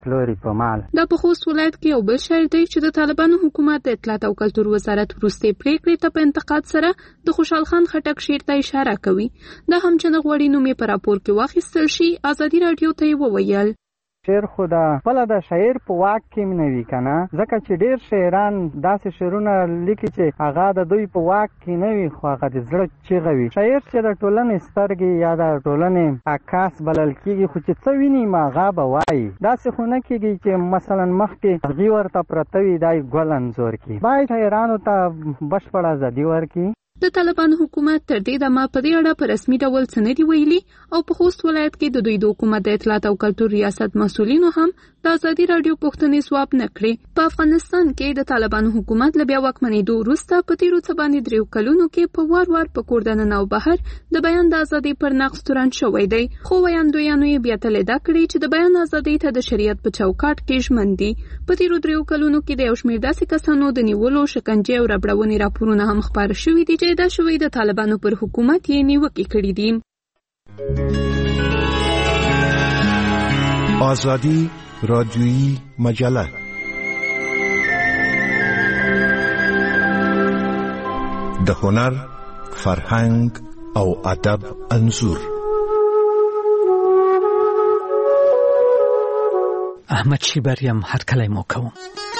پلوري په مال. دا په خوست ولایت کې یو بل شاعر دی چې د طالبانو حکومت د اطلاعات او کلتور وزارت وروستۍ پریکړې ته په انتقاد سره د خوشحال خان خټک شعر ته اشاره کوي. دا هم چې نه غواړي نوم یې په راپور کې واخیستل شي. ازادي راډیو ته یې وویل شعر خو د خپل د شاعر په واک کې نه وي کنه، ځکه چې ډیر شاعران داسې شعرونه لیکي چې هغه د دوی په واک کې نه وي، خو هغه د زړه چیغه وي. شاعر چې د ټولنې سترګې یا د ټولنې عکاس بلل کېږي، خو چې څه ویني هغه به وایي. داسې خو نه کېږي چې مثلا مخکې هغې ورته پرته وي دا یې ګل انځور کړي. باید شاعرانو ته بشپړه ازادي ورکړي. د طالبانو حکومت تر دې دمه په دې اړه په رسمي ډول څه نه دي ویلي او په خوست ولایت کې د دوی د حکومت د اطلاعات او کلتور ریاست مسؤلینو هم د ازادي راډیو پوښتنې ځواب نه کړې. په افغانستان کې د طالبانو حکومت له بیا واکمنېدو وروسته په تیرو څه باندې 3 کلونو کې په وار په کور دننه او بهر د بیان د ازادۍ پر نقض تورن شوی دی، خو ویاندویانو یې بیا تلدا کړی چې د بیان ازادۍ ته د شریعت په چوکاټ کې ژمن دي. په تیرو 3 کلونو کې د یو شمېر داسې کسانو د نیولو، شکنجې او ربړونې راپورونه هم خپاره شوي دي چې دا شوی د طالبانو پر حکومت یې نیوکې کړې دي. آزادی رادیویی مجله د هنر، فرهنګ او ادب انځور. احمد شیبریم هرکلی مو کوم.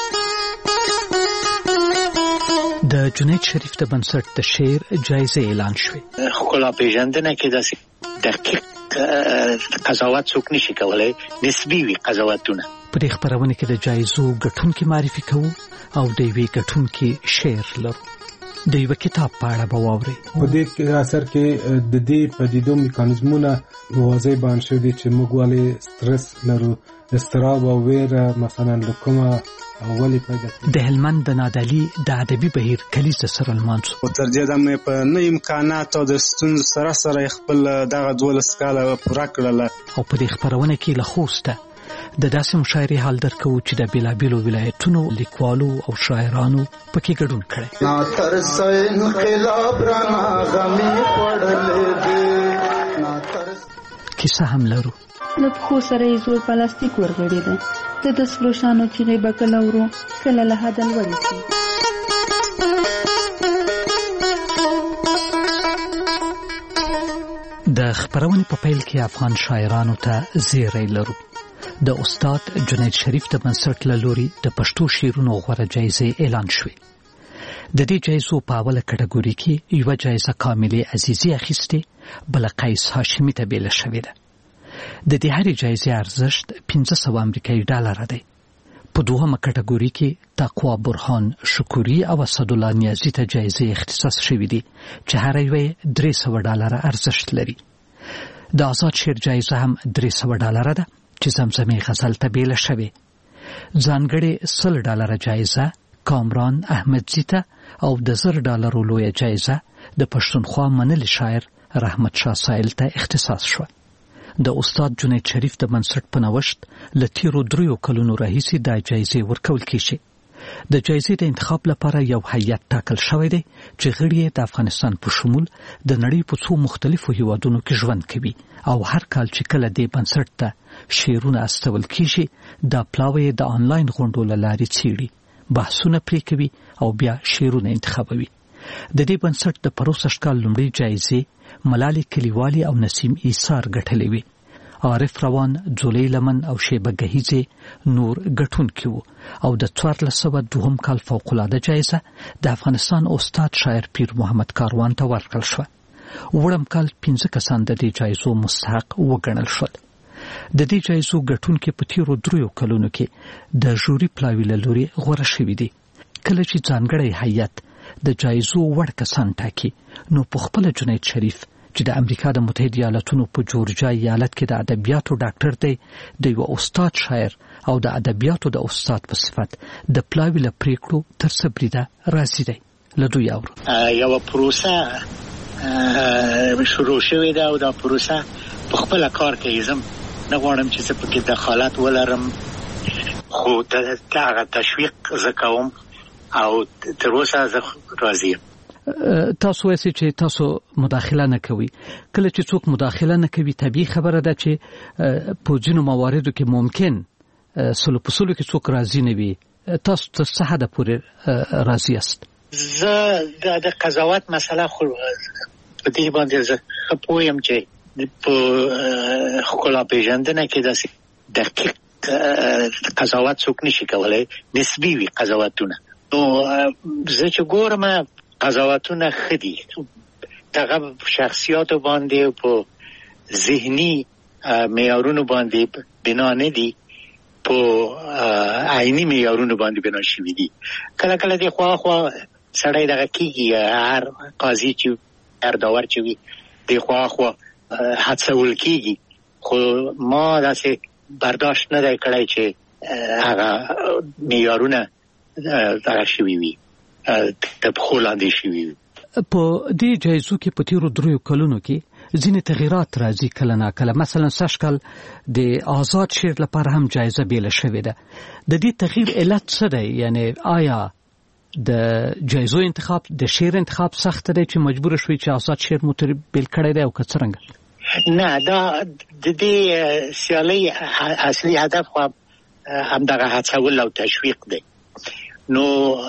د جنید شریف د بنسټ د شعر جایزه اعلان شوه. ښکلا پیژندنه کې داسې دقیق قضاوت څوک نشي کولای، نسبي وي قضاوتونه. په دې خبرونه کې د جایزو ګټونکي معرفي کوو او د یوې ګټونکي شعر لرو. د یو کتاب په اړه به واورئ. په دې اثر کې د دې پدیدو میکانیزمونه واضح بیان شوي دي چې موږ ولې سترس لرو، اضطراب او ویره مثلا لکومه اولی پیدا کړي. د هلمند د نادعلي د ادبي بهیر کلیزه سره لمانځو. او تر دې دمه په نه امکانات او د ستونزو سره خپل دغه 12 کاله پوره کړل. او په دې خبرونه کې له خوسته د داسې مشاعرې حال درکو چې د بیلابیلو ولایتونو لیکوالو او شاعرانو پکې ګډون کړي. نا ترس انقلاب رانا غمي پړلې دي، نا ترس کیسه هم لرو. د پخو سره یې زور پلاستیک ورغړی دی، د دسفروشانو چیغې به کله ورو کله له حده لوړې شي. د خبرونې په پیل کې افغان شاعرانو ته زیری لرو. د استاد جنید شریف د بنسټ له لوري د پښتو شعرونو غوره جایزې اعلان شوې. د دې جایزو په اوله کټګوري کې یو جایزه کاملې عزیزي اخیستې، بل قیس هاشمي ته بیل شوې ده. د دې هرې جایزې ارزښت 500 امریکایي ډالر دی. په دوهمه کټګوري کې تقوا برهان شکوري او اسدالله نیازي ته جایزې اختصاص شوې دي چې هر یو 300 ډالر ارزښت لري. د آزاد شعر جایزه هم 300 ډالر ده چې زمزمې غزل ته بیل شوې. ځانګړې 100 ډالر جایزه کامران احمدزي ته او د 100 ډالر لویه جایزه د پښتونخوا منل شاعر رحمت شاه سایل ته اختصاص شوه. د استاد جنید شریف د بنسټ په نوښت له تیرو 3 کلونو راهیسې دا جایزې ورکول کیږي. د جایزې د انتخاب لپاره یو هیئت ټاکل شوی دی چې غړي د افغانستان په شمول د نړۍ په څو مختلفو هیوادونو کې ژوند کوي او هر کال چې کله د بنسټ ته شعرونه استول کیږي د پلاوی د آنلاین غونډو له لارې څیړي، بحثونه پرې کوي او بیا شعرونه انتخابوي. د دې بنسټ د پروسږ کال لومړۍ جایزې ملالۍ کلیوالي او نسیم ایثار ګټلې وي. عارف روان، جولی لمن او شیبه گهیزه نور ګټونکي وو او د 1402 کال فوق العاده جایزه د افغانستان استاد شاعر پیر محمد کاروان ته ورکړل شوه. وړم کال 15 کسان د دې جایزو مستحق وګڼل شول. د دې جایزو ګټونکي په تیرو 3 کلونو کې د ژوري پلاوي له لوري غوره شوي دي. کله چې ځانګړی هیئت د جایزو وړ کسان ټاکي نو په خپل جنید شریف چې د امریکا د متحده ایالاتونو په جورجیا ایالت کې د ادبیاتو ډاکټر دی، د یو استاد شاعر او د ادبیاتو د استاد په صفت د پلاوی له پریکړو تر صبریده راځي دی. له دوی اورو. یو پروسه شروع شوې ده او دا پروسه په خپل کار کې زم نه غواړم چې څه پکې دخالت ولرم، خو دا تشویق زکوم او تر اوسه زه راضی یم. تاسو وایئ چې تاسو مداخله نه کوي. کله چې څوک مداخله نه کوي طبيعي خبره ده چې په ځینو مواردو کې ممکن سلو په سلو کې څوک راضي نه وي تاسو تر څه حده پورې راضي یاست؟ زه د قضاوت مسله خو په دې باندې زه پوهم چې په ښکلا پیژندنه کې داسې دقیق قضاوت څوک نشي کولای، نسبي وي قضاوتونه. نو زه چې ګورم قضاوتونه ښه دي، دغه شخصیاتو باندې په ذهني معیارونو باندې بنا نه دي، په عیني معیارونو باندې بنا شوي دي. کله کله د خواخوا سړی دغه کېږي، هر قاضي چې هر داور چې وي د خواخوا حدسول کېږي، خو ما داسې برداشت نه دی کړی چې هغه معیارونه دغه شوي وي، د پښو لاندې شوي وي. په دې جایزو کې په تیرو 3 کلونو کې ځینې تغیرات راځي کله نا کله. مثلا سږ کال د آزاد شعر لپاره هم جایزه بیله شوې ده. د دې تغییر علت څه دی؟ یعنی آیا د جایزو انتخاب د شعر انتخاب سخت دی چې مجبور شوي چې آزاد شعر مو ترې بیل کړی دی او که څرنګه؟ نه، دا د دې سیالۍ اصلي هدف خو همدغه هڅول او تشویق دی. نو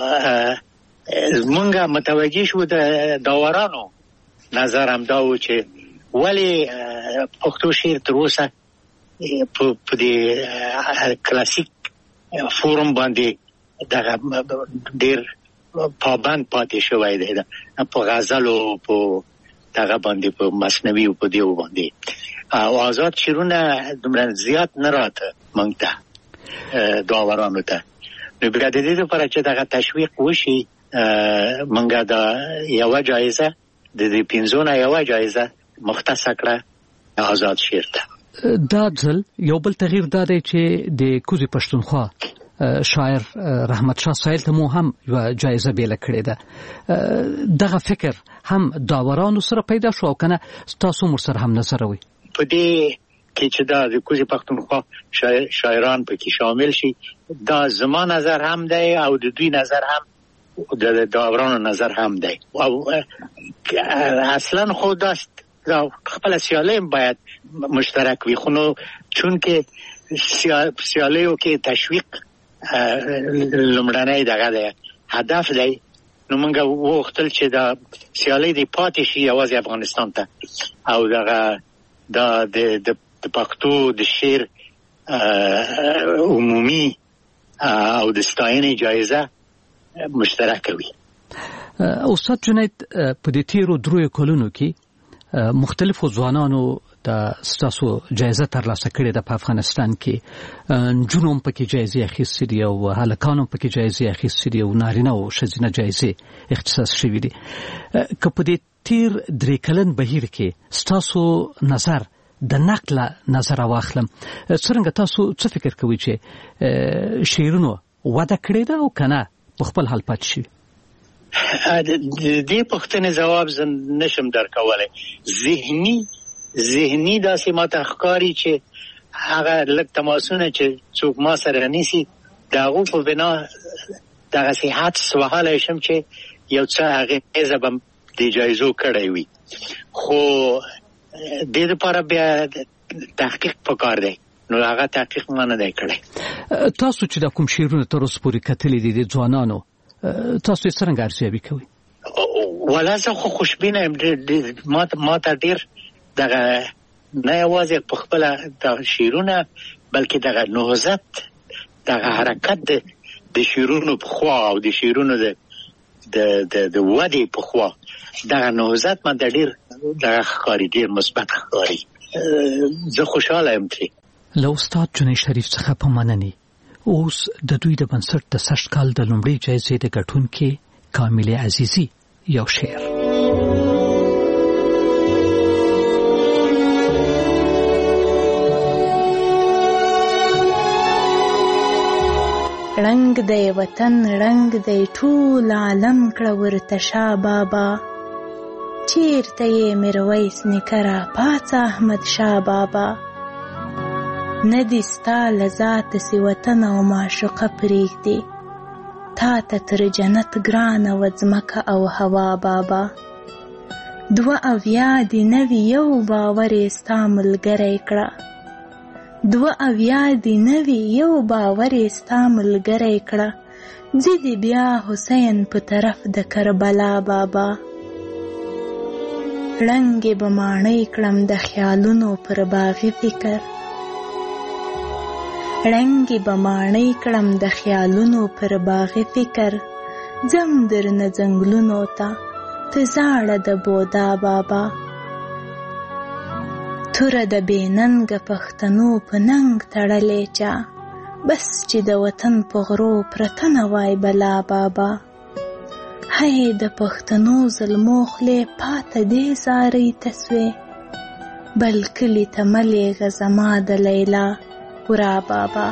مونږه متوجه شو د داورانو نظر هم دا و چې ولې پښتو شعر تر اوسه په دې کلاسیک فورم باندې دغه ډېر پابند پاتې شوی دی، په غزلو، په دغه باندې، په مثنوي او په دیو باندې. او آزاد شعرونه دومره زیات نه راته مونږ ته داورانو ته. نو بیا د دې لپاره چې دغه تشویق وشي، مونږه دا یوه جایزه د دې 5 نه یوه جایزه مختص کړه آزاد شعر ته. دا ځل یو بل تغییر دا دی چې د کوزي پښتونخوا شاعر رحمت شاه سایل ته مو هم یو جایزه بیله کړې ده. دغه فکر هم داورانو سره پیدا شو او کنه تاسو مر سره هم نظر وي په دې کې چې دا د کوزي پښتونخوا شاعران پکې شامل شي؟ دا زما نظر هم دی او د دوی نظر هم، د داورانو نظر هم دی. او اصلا خو داست خپل سیالۍ باید مشترک وي، خو نو چون کې سیالیو کې تشویق لومړنی دغه دی، هدف دی. نو موږ وغوښتل چې دا سیالۍ دې پاتې شي یوازې افغانستان ته، او دغه د پښتو د شعر عمومي او د ستاینې جایزه مشترک وي. استاد جنید، په دې تیرو 3 کلونو کې مختلفو ځوانانو د ستاسو جایزه ترلاسه کړې ده په افغانستان کې. نجونو هم پکې جایزې اخیستې دي او هلکانو هم پکې جایزې اخیستې دي او نارینه او ښځینه جایزې اختصاص شوي دي. که په دې تیر 3 کلن بهیر کې ستاسو نظر د نقل نظر واخلم، څرنګه تاسو څه فکر کوئ چې شعرونو وده کړې ده او کنه په خپل حال پاتې شي؟ دې پوښتنې جواب زه نشم درکولی. ذهني داسې ماته ښکاري چې هغه لږ تماسونه چې څوک ما سره نیسي د هغو په بنا دغسې حدس وهلی شم چې یو څه اغېزه به د جایزو کړی وي، خو دې لپاره بیا تحقیق پکار دی. نو هغه تحقیق ما نه دی کړی. تاسو چې دا کوم شعرونه تر اوسه پورې کتلي دي د ځوانانو، تاسو یې څرنګه ارزیابي کوئ؟ ولا زه خو خوشبینه یم. ما ته ډېر دغه نه یوازې په خپله دغه شعرونه بلکې دغه نهضت، دغه حرکت د شعرونو په خوا او د شعرونو د ودې په خوا، دغه نهضت ما ته ډېر دغه ښکاري، ډېر مثبت ښکاري. زه خوشحاله یم ترې. له استاد جنید شریف څخه په مننې. اوس د دوی د بنسټ د 60 کال د لومړۍ جایزې د ګټونکي کاملې عزیزي یو شعر. رنگ دی وطن رنگ دی ټول عالم کړه ورته شاه بابا، چیرته یې میرویس نیکه راپاڅه احمد شاه بابا. ندی ستا له ذاته سي وطن او معشوقه پرېږدي، تا ته تر جنت ګرانه وه ځمکه او هوا بابا. 2 اویا دي نوي یو باور یې ستا ملګری کړه، دوه اویا دی نوی یو باورې ستا ملګری کړه، ځي دی بیا حسین په طرف د کربلا بابا. ړنګې به ماڼۍ کړم د خیالونو پر باغي فکر، ړنګې به ماڼۍ کړم د خیالونو پر باغي فکر. ځم درنه ځنګلونو ته ته زاړه د بودا بابا. توره د بې ننګه پښتنو په ننګ تړلې چا، بس چې د وطن په غرو پرته نه وای بلا بابا. هی د پښتنو ظلمو خولې پاته دې زارۍ ته سوې، بل کلي ته مه لېږه زما د لیلا ورا بابا.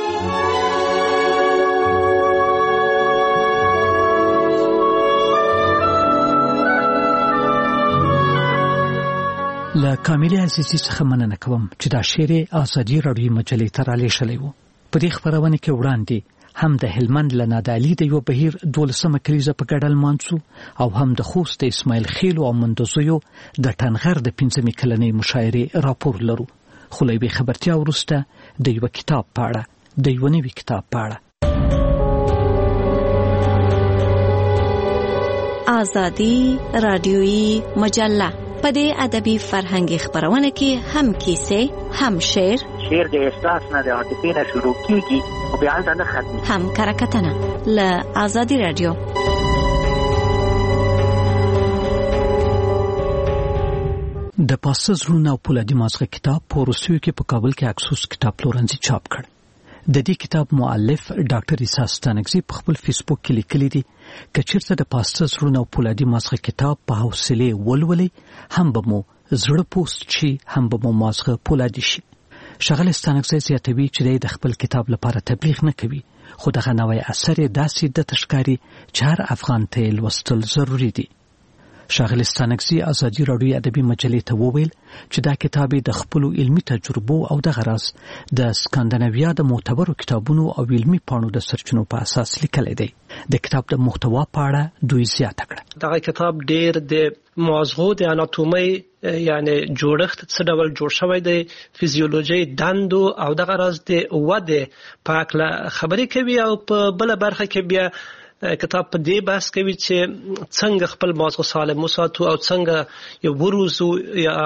له کاملې عزیزي څخه مننه کوم چې دا شعر ازادي راډیو مجلې ته رالیږلی و. په دې خپرونه کې وړاندې هم د هلمند له نادعلي د یو بهیر 12مه کلیزه په ګډه لمانځو او هم د خوست د اسماعیل خیل او مندوزیو د ټنغر د 15مې کلنۍ مشاعرې راپور لرو. خو له یوې خبرتیا وروسته د یو کتاب په اړه، د یو نوي کتاب په اړه. ازادي راډیویی مجله په دې ادبي فرهنګي خبرونه کې هم کیسې، هم شعر د احساس نه د عاطفې نه شروع کیږي او بیا هلته نه ختمي، هم کرکټنه. له ازادي راډیو. د پاسته زړونه او پولادي مازغه کتاب په روسیو کې په کابل کې اکسوس کتاب پلورنځي چاپ کړ. د دې کتاب مؤلف ډاکټر عیسی ستانکزی په خپل فیسبوک کې لیکلي دي چې چیرته د پاسته زړونه او پولادي مازغه کتاب په حوصله ولولي، هم به مو زړه پوست شي، هم به مو مازغه پولادي شي. شغل ستانکزی زیاتوي چې د خپل کتاب لپاره تبلیغ نه کوي، خو دغه نوې اثر داسې د تشکاری چې هر افغان ته لوستل ضروری دي. شغل ستانکزی ازادي راډیو ادبي مجلې ته وویل چې دا کتاب د خپل علمي تجربو او د غرض د سکاندیناویا د معتبرو کتابونو او علمي پاڼو د سرچینو په اساس لیکل دی. د کتاب د محتوا په اړه دوی زیاته کړه. دا کتاب ډېر د مازغو د اناتومي یعنی جوړښت څه ډول جوړ شوی دی، فزیولوژي دندو او د غرض د وده په اړه خبرې کوي، او په بل برخه کې بیا کتاب په دې بحث کوي چې څنګه خپل مازغه سالم وساتو او څنګه یو وروزو یا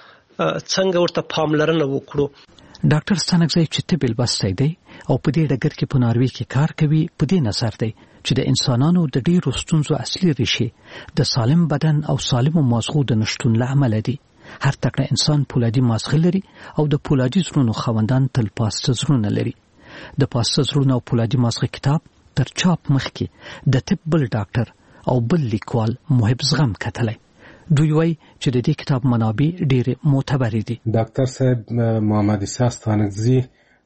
څنګه ورته پاملرنه وکړو. ډاکټر ستانکزی چې طب بسته دی او په دې ډګر کې په ناروې کې کار کوي، په دې نظر دی چې د انسانانو د ډیرو ستونزو اصلي ریښې د سالم بدن او سالم مازغو د نشټون له امله دي. هر تکړه انسان پولادي مازغه لري او د پولادي زړونو خاوندان تل پاسته زړونه لري. د پاسته زړونو او پولادي مازغه کتاب تر چاپ مخکې د طب بل ډاکټر او بل لیکوال محب زغم کتلی. دوی وایي چې د دې کتاب منابع ډېرې معتبرې دي. ډاکټر صاحب محمد عیسی ستانکزی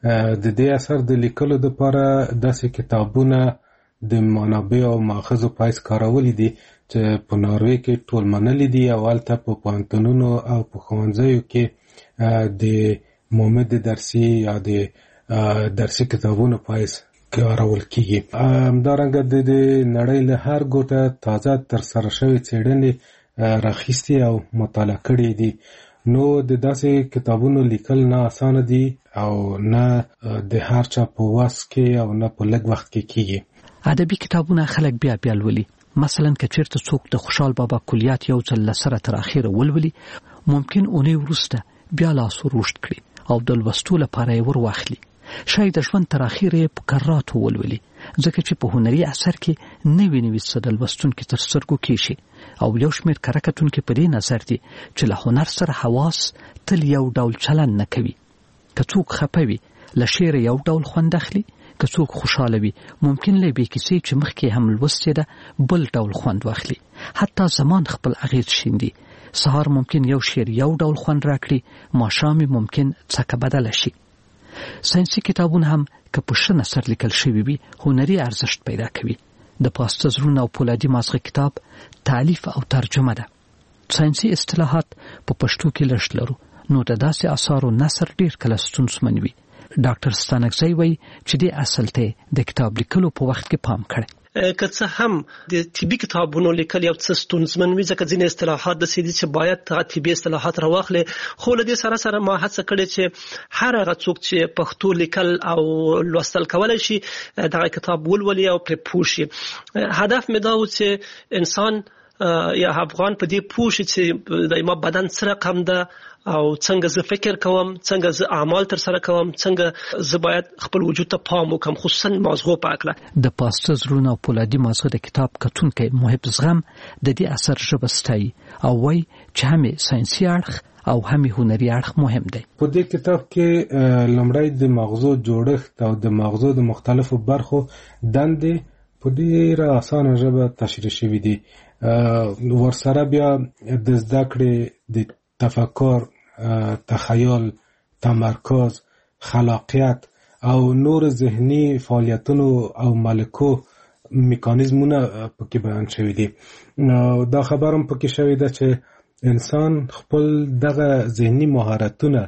د دې اثر د لیکلو لپاره داسې کتابونه د منابع او ماخذو پایس کارولې دي چې په ناروې کې ټول منلي دي، او هلته په پوهنتونونو او په ښوونځیو کې د مومد درسي یا د درسي کتابونو پایس کارول کیږي. همدارنګه د نړۍ له هر ګوټه تازه تر سره شوی څېړنې راخیستې او مطالعه کړې دي. نو د داسې کتابونو لیکل نه اسانه دي او نه د هر چا په واس کې او نه په لږ وخت کې کیږي. ادبي کتابونه خلک بیا لولي. مثلا که چیرته څوک د خوشحال بابا کلیات یو ځل سره تر اخره ولولي، ممکن اونۍ وروسته بیا لاس ورشت کړي او د لوستو لپاره یې ور واخلي. شاید د ژوند تر اخره په کراتو ولولي، ځکه چې په هنري اثر کې نوې څه د لوستونکو تر سترګو کېږي. او یو شمېر کرکټونکو په دې نظر دي چې له هنر سره حواس تل یو ډول چلند نه کوي. که څوک خپه وي له شعر یو ډول خوند اخلي، که څوک خوشاله وي ممکن له بې کیسې چې مخکې هم لوستې ده بل ډول خوند واخلي. حتی زمان خپل اغېز شیندي. سهار ممکن یو شعر یو ډول خوند راکړي، ماښام ممکن څکه بدله شي. ساینسي کتابونه هم که په ښه نثر لیکل شوي وي هنري ارزښت پیدا کوي. د پاسته زړونه او پولادي مازغه کتاب تالیف او ترجمه ده. ساینسي اصطلاحات په پښتو کې لږ لرو، نو د داسې اثارو نثر ډیر کله ستونزمن وي. ډاکټر ستانکزی وایي چې دې اصل ته د کتاب لیکلو په وخت کې پام کړي. که څه هم د طبي کتابونو لیکل یو څه ستونزمن وي ځکه ځینې اصطلاحات د سیدي چې باید طبي اصطلاحات راوخلي خو له دې سره ما هڅه کړې چې هر هغه څوک چې پښتو لیکل او لوستل کولای شي دا کتاب ولولي او پرې پوه شي. هدف مې دا و چې انسان یا افغان په دې پوه شي چې د ما بدن سره رقم ده او څنګه زه فکر کوم، څنګه زه اعمال تر سره کوم، څنګه زه باید خپل وجود ته پام وکم، خصوصا مازغو په اړه. د پاسته زړونه او پولادي مازغه د کتاب کتونکو محب زغم د دې اثر ژبه ستایي او وایي چې هم ساينسي اړخ او هم هنري اړخ مهم دی. په دې کتاب کې لومړی د مغزو جوړښت او د مغزو د مختلفو برخو دندې په ډېره اسانه ژبه تشریح شوې دي. ورسره بیا د زده کړې د تفکر، تخیل، تمرکز، خلاقیت او نور ذهني فعالیتونو او ملکو میکانیزمونه پکې بیان شوي دي. دا خبرم پکې شوی ده چې انسان خپل دغه ذهني مهارتونه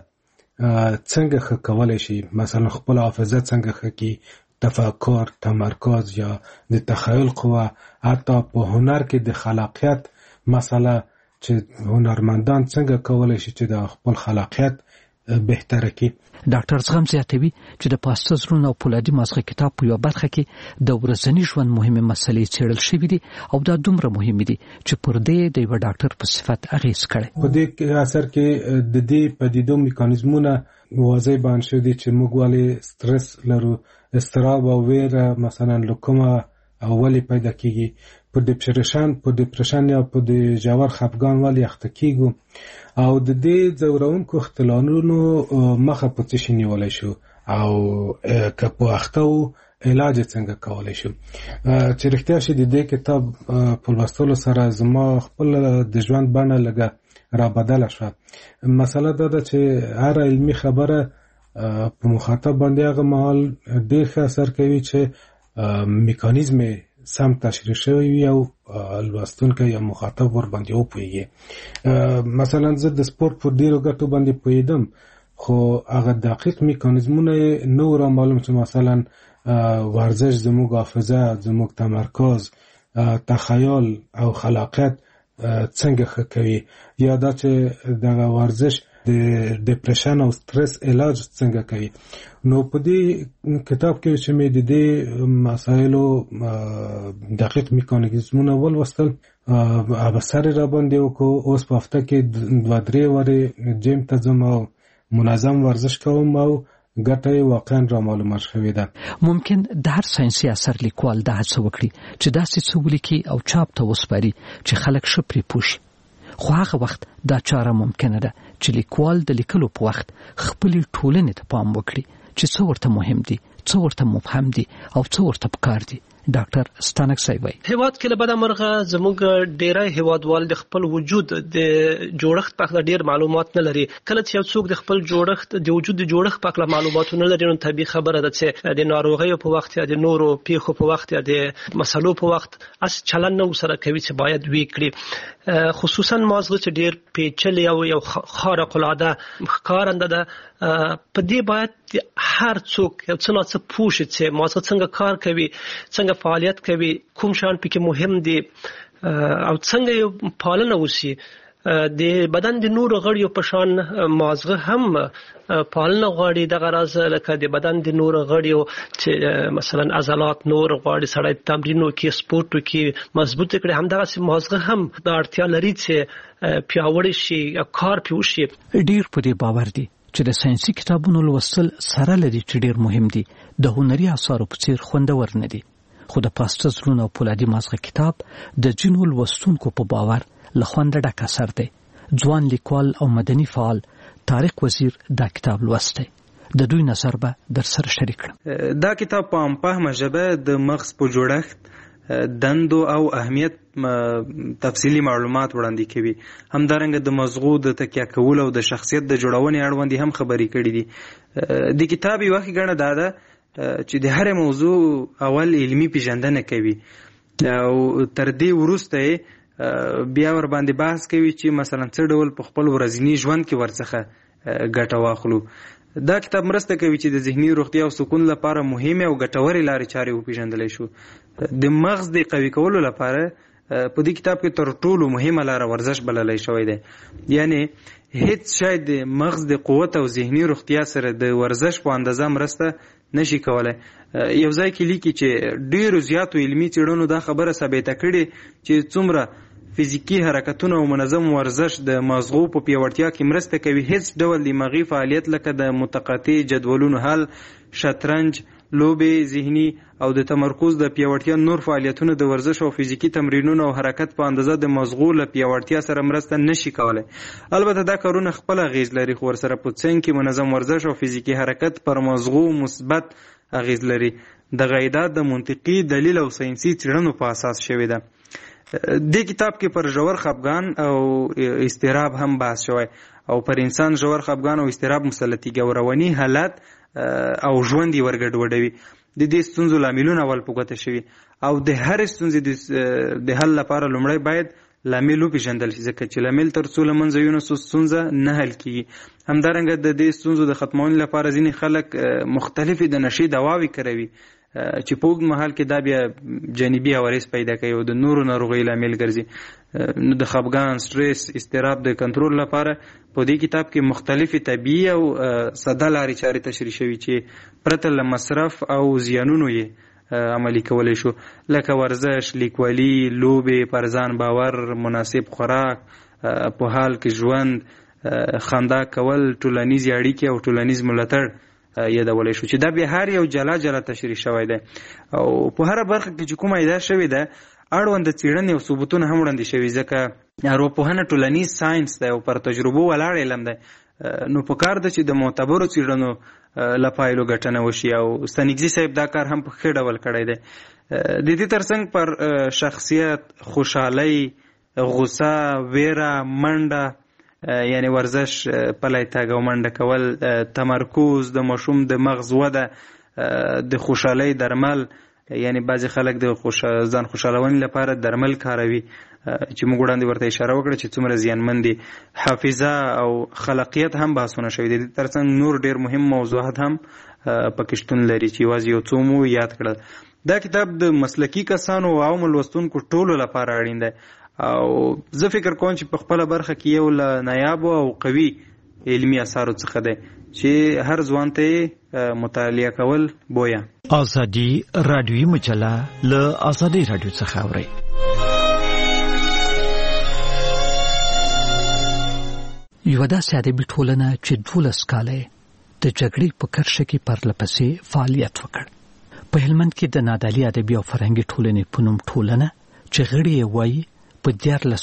څنګه ښه کولی شي، مثلا خپل حافظه څنګه ښه کړي، تفکر، تمرکز یا د تخیل قوه، حتی په هنر کې د خلاقیت مسله چې هنرمندان څنګه کولی شي چې د خپل خلاقیت بهتره کړي. ډاکټر زغم زیاتوي چې د پاسته زړونه او پولادي مازغه کتاب په یو برخه کې د ورځني ژوند مهمه مسلې څېړل شوې دي او دا دومره مهم دي چې پر دې د یو ډاکټر په صفت اغېز کړي. په دې اثر کې د دې پدیدو میکانیزمونه واضح بیان شوي دي چې موږ ولې سټرس لرو، اضطراب او ویره مثلا لکومه اولی پیدا کیږي، په ډیپریشن یا په ژور خفګان ولې اخته کیږو او د دې ځورونکو اختلالونو مخه په څه شي نیولی شو او که په اخته علاج څنګه کولی شو. چې رښتیا شي د دې کتاب په لوستلو سره زما خپل د ژوند بڼه لږه را بدله شوه. مسله دا ده چې هر علمي خبره په مخاطب باندې هغه مهال ډېر ښه اثر کوي چې میکانیزم سم تشریح شوی وي او لوستونکی یا مخاطب ور باندې وپوهیږي. مثلا زه د سپورت په ډیرو ګټو باندې پوهیدم خو هغه دقیق میکانیزمونه نه را معلوم چې مثلا ورزش زموږ حافظه، زموږ تمرکز، تخیل او خلاقیت څنګه ښه کوي، یا دا چې دغه ورزش د ډیپریشن او سټرس علاج څنګه کوي. نو په دې کتاب کې چې مې د دې مسایلو دقیق میکانیزمونه ولوستل ابصر را باندې وکړو. اوس په هفته کې 2-3 وارې جیم ته ځم او منظم ورزش کوم او ګټه واقعا را معلومه شوې ده. ممکن د هر ساينسي اثر لیکوال دا هڅه وکړي چې داسې څه ولیکي او چاپ ته وسپاري چې خلک ښه پرې پوه شي، خو هغه وخت دا چاره ممکنه ده چې لیکوال د لیکلو په وخت خپل ټولنې ته پام وکړي چې څه ورته مهم دي، څه ورته مبهم دي او څه ورته پکار دي. ډاکټر ستانک سایوي هیواد کې له بده مرغه زموږ ډیری هیوادوال د خپل وجود د جوړښت په اړه ډیر معلومات نه لري. کله چې یو څوک د خپل جوړښت د وجود د جوړښت په اړه معلومات نه لري نو طبيعي خبره ده چې د ناروغیو په وخت یا د نورو پیښو په وخت یا د مسلو په وخت اس چلن نو سره کوي چې باید وی کړی. خصوصا مازغه چې ډیر پیچلې او یو خارق العاده ښکارنده ده. په دې باید هر څوک یو څه نه څه پوښي چې مازغه څنګه کار کوي، څنګه فعالیت کوي، کوم شان پکې مهم دي او څنګه یو پالنه وشي. د بدن د نورو غړیو په شان مازغه هم پالنه غواړي. د غرض لکه د بدن د نورو غړیو چې مثلا عضلات نور غواړي سړی تمرینو کې سپورت کې مضبوط کړي، همدغه مازغه هم د اړتیا لري چې پیاوړی شي او کار پیوشي. ډیر په دې باور دي چې د ساينسي کتابونو لوستل سره لري چې ډیر مهم دي، د هنري اثارو په څیر خوندور نه دي. خو د پاسته زړونه او پولادي مازغه کتاب د جنو لوستونکو په باور له خوند ډک اثر دی. ځوان لیکوال او مدني فعال طارق وزیر دا کتاب لوستی. د دوی نظر به در سره شریک کړم. دا کتاب په عام فهمه ژبه د مغز په جوړښت، دندو او اهمیت تفصیلی معلومات وړاندې کوي. همدارنګه د مغزو د تکیه کول او د شخصیت د جوړونې اړوند هم خبرې کړې دي. د کتاب یو ښه دا ده چې د هر موضوع اول علمي پیژندنه کوي او تر دې وروسته بیا ور باندې بحث کوي چې مثلا څه ډول په خپل ورځني ژوند کې ورڅخه ګټه واخلو. دا کتاب مرسته کوي چې د ذهني روغتیا او سکون لپاره مهمه او ګټورې لارې چارې وپېژندلی شو. د مغز د قوي کولو لپاره په دې کتاب کې تر ټولو مهمه لاره ورزش بللی شوی دی. یعنی هیڅ شی د مغز د قوت او ذهني روغتیا سره د ورزش په اندازه مرسته نشي کولای. یو ځای کې لیکي چې ډیرو زیاتو علمي څېړنو دا خبره ثابته کړې چې څومره فزیکی حرکتونه او منظم ورزش د مغزو په پیاوړتیا کې مرسته کوي. هیڅ ډول دماغي فعالیت لکه د متقاطع جدولونو حل، شطرنج، لوبې ذهني او د تمرکز د پیاوړتیا نور فعالیتونه د ورزش او فزیکی تمرینونو او حرکت په اندازه د مغزو له پیاوړتیا سره مرسته نشي کولای. البته دا کارونه خپل اغیز لري، خو ورسره په څنګ کې منظم ورزش او فزیکی حرکت پر مغزو مثبت اغیز لري. دغه ادعا د منطقي دلیل او ساینسي څېړنو په اساس شوې ده. دې کتاب کې پر ژور خفګان او اضطراب هم بحث شوی او پر انسان ژور خفګان او اضطراب مسلطیږي او رواني حالت او ژوند یې ورګډوډوي. د دې ستونزو لاملونه اول په ګوته شوي او د هرې ستونزې د حل لپاره لومړی باید لامل وپېژندل شي، ځکه چې لامل تر څو له منځه یونسو ستونزه نه حل کېږي. همدارنګه د دې ستونزو د ختمولو لپاره ځینې خلک مختلفې د نشې دواوې کاروي چې په اوږد مهال کې دا بیا جانبي عوارض پیدا کوي او د نورو ناروغیو لامل ګرځي. نو د خفګان، سټرس، اضطراب د کنټرول لپاره په دې کتاب کې مختلفې طبیعي او ساده لارې چارې تشریح شوي چې پرته له مصرف او زیانونو یې عملی کولی شو، لکه ورزش، لیکوالي، لوبې، پر ځان باور، مناسب خوراک، په حال کې ژوند، خندا کول، ټولنیزې اړیکې او ټولنیز ملاتړ یادولی شو چې دا بیا هر یو جلا جلا تشریح شوی دی او په هره برخه کې چې کومه ادعا شوې ده اړوند څېړنې او ثبوتونه هم وړاندې شوي، ځکه ارواپوهنه ټولنیز ساینس دی او پر تجربو ولاړ علم دی. نو په کار ده چې د معتبرو څېړنو له پایلو ګټنه وشي او ستانکزي صاحب دا کار هم په ښه ډول کړی دی. د دې ترڅنګ پر شخصیت، خوشحالۍ، غوسه، ویره، منډه یعنی ورزش، پلی تګ او منډه کول، تمرکز، د ماشوم د مغز وده، د خوشحالۍ درمل، یعنی بعضې خلک د ځان خوشحالونې لپاره درمل کاروي چې موږ وړاندې ورته اشاره وکړه چې څومره زیانمن دي. حافظه او خلاقیت هم بحثونه شوي دي. د دې ترڅنګ نور ډېر مهم موضوعات هم پکې شتون لري چې یوازې یو څو مو یاد کړل. دا کتاب د مسلکي کسانو او عامو لوستونکو ټولو لپاره اړین دی او زه فکر کوم چې په خپله برخه کې یو له نایابو او قوي علمي اثارو څخه دی چې هر ځوان ته یې مطالعه کول بویه. ازادي رادیوي مجله له ازادي رادیو څخه اورئ. یوه داسې ادبي ټولنه چې 12 کاله د جګړې په کرښه کې پرلپسې فعالیت وکړ. په هلمند کې د نادعلي ادبي او فرهنګي ټولنې په نوم ټولنه چې غړي یې وایي په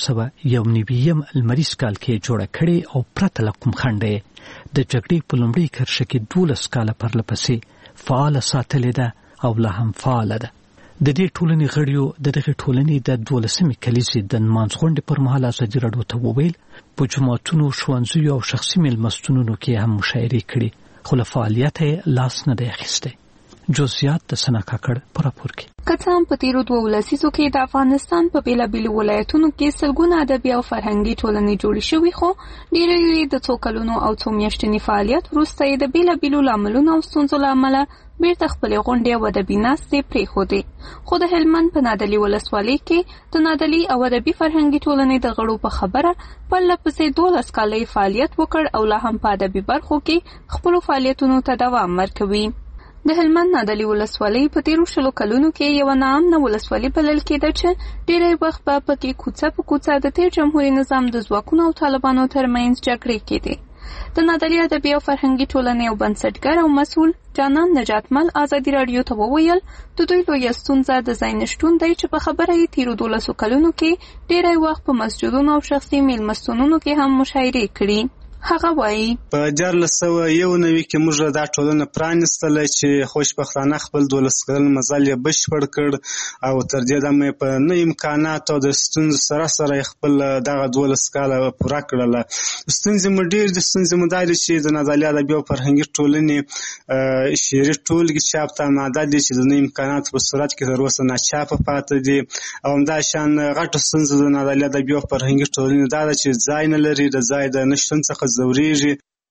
1991 لمریز کال کې جوړه کړې او پرته له کوم خنډه د جګړې په لومړۍ کرښه کې 12 کاله پرلپسې فعاله ساتلې ده او لا هم فعاله ده. د دې ټولنې غړیو د دغه ټولنې د 12مې کلیزې د نمانځغونډې پر مهال ازادي راډیو ته وویل په جوماتونو، ښوونځیو او شخصي میلمستونونو کې هم مشاعرې کړي، خو له فعالیته لاس نه دی اخیستی. جزئیات د سنا کاکړ په راپور کې. که څه هم په تیرو 2 لسیزو کې د افغانستان په بیلابیلو ولایتونو کې سلګونه ادبي او فرهنګي ټولنې جوړې شوي، خو ډېرې یې د څو کلونو او څو میاشتني فعالیت وروسته یې د بیلابیلو لاملونو او ستونزو له امله بیرته خپلې غونډې او ادبي ناستې پرېښودې. خو د هلمند په نادعلي ولسوالۍ کې د نادعلي او ادبي فرهنګي ټولنې د غړو په خبره پرله پسې 12 کاله فعالیت وکړ او لا هم په ادبي برخو کې خپلو فعالیتونو ته دوام ورکوي. د هلمند نادعلي ولسوالۍ په تیرو 20 کلونو کې یوه ناامنه ولسوالي بلل کېده چې ډېری وخت به پکې کوڅه په کوڅه د تیر جمهوري نظام د ځواکونو او طالبانو ترمنځ جګړې کېدې. د نادعلي ادبي او فرهنګي ټولنې او بنسټګر او مسؤل جانان نجاتمل ازادي راډیو ته وویل د دوی لویه ستونزه د ځای نشتون دی چې په خبره یې تیرو 12 کلونو کې ډېری وخت په مسجدونو او شخصي میلمستونونو کې هم مشاعرې کړي. هغه وایي په 1991 کې موږ دا ټولنه پرانیستله چې خوشبختانه خپل 12 کلن مزل یې بشپړ کړ او تر دې دمه په نه امکاناتو د ستونزو سره سره خپل دغه 12 کاله پوره کړله. ستونزې مو ډېر دي. ستونزې مو دا دي چې د نادعلي ادبي او فرهنګي ټولنې شعري ټولګې چاپ ته آماده دي چې د نه امکاناتو په صورت کې تر اوسه ناچاپه پاتې دي او همداشان غټه ستونزه د نادعلي ادبي او فرهنګي ټولنې دا ده چې ځای نه لري، د ځای د نشتون څخه ځورېږي.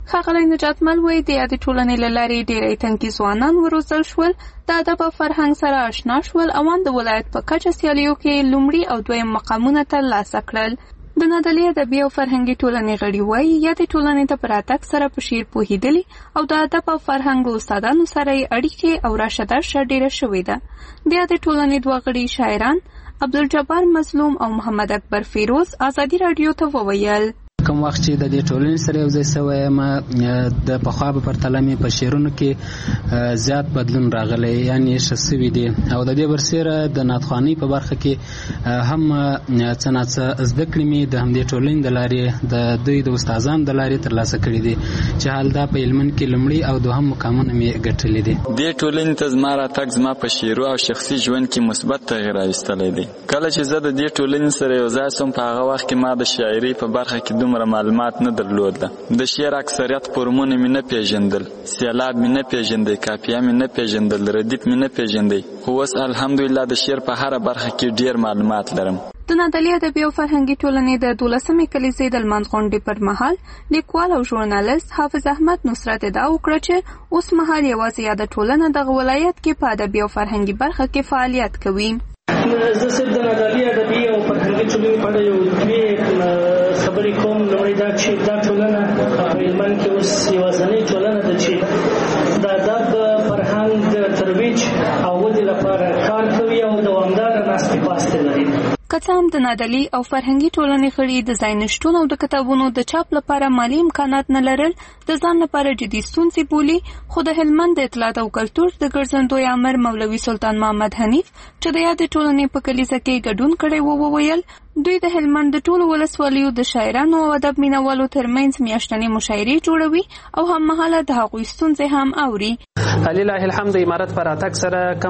ښاغلی نجاتمل وایي د یادې ټولنې له لارې ډېری تنکي ځوانان وروزل شول، د ادب او فرهنګ سره اشنا شول او د ولایت په کچه سیالیو کې لومړي او دویم مقامونه ترلاسه کړل. د نادعلي ادبي او فرهنګي ټولنې غړي وایي یادې ټولنې ته په راتګ سره په شعر پوهېدلي او د ادب او فرهنګ استادانو سره یې اړیکې او راشه درشه ډېره شوې ده. د یادې ټولنې دوه غړي شاعران عبدالجبار مظلوم او محمد اکبر فیروز ازادي راډیو ته وویل کوم وخت چې د دې ټولنې سره یو ځای شوی یم د پخوا په پرتله مې په شعرونو کې زیات بدلون راغلی، یعنې ښه سوي دي او د دې برسېره د نعتخوانۍ په برخه کې هم څه ناڅه زده کړې مې د همدې ټولنې د لارې د دوی د استادانو د لارې ترلاسه کړي دي چې حال دا په هلمند کې لومړي او دوهم مقامونه مې ګټلي دي. دې ټولنې ته زما راتګ زما په شعرو او شخصي ژوند کې مثبت تغییر راوستلی دی. کله چې زه د دې ټولنې سره یو ځای شوم په هغه وخت کې ما د شاعرۍ په برخه کې دومره معلومات نه درلوده. د شعر اکثریت فورمونه مې نه پیژندل، سیلاب مې نه پیژندی، کافیه مې نه پیژندل، ردیف مې نه پیژندی، خو اوس الحمدلله د شعر په هره برخه کې ډیر معلومات لرم. د نادعلي ادبي او فرهنګي ټولنې د 12مې کلیزې د لمانځ غونډې پر مهال لیکوال او ژورنالیست حافظ احمد نصرت ادعا وکړه چې اوس مهال یوازې یاده ټولنه دغه ولایت کې په ادبي او فرهنګي برخه کې فعالیت کوي. زه صرف د نادعلي ادبي او فرهنګي ټولنې په اړه یو دوې خبرې کوم. لومړی دا چې دا ټولنه په هلمند کې اوس یوازینۍ ټولنه ده چې د ادب فرهنګ د ترویج او ودې لپاره کار کوي او دوامداره ناستې پاستې لري. که څه هم د نادعلي او فرهنګي ټولنې غړي د ځای نشتون او د کتابونو د چاپ لپاره مالي امکانات نه لرل د ځان لپاره جدي ستونزې بولي، خو د هلمند د اطلاعات او کلتور د ګرځندوی امر مولوي سلطان محمد حنیف چې د یادې ټولنې په کلیزه کې ګډون کړی وویل دوی د هلمند د ټولو ولسوالیو د شاعرانو او ادب مینوالو ترمنځ میاشتنې مشاعرې جوړوي او هممهاله د هغوی ستونزې هم اوري. لله الحمد امارت پر اتک سره کم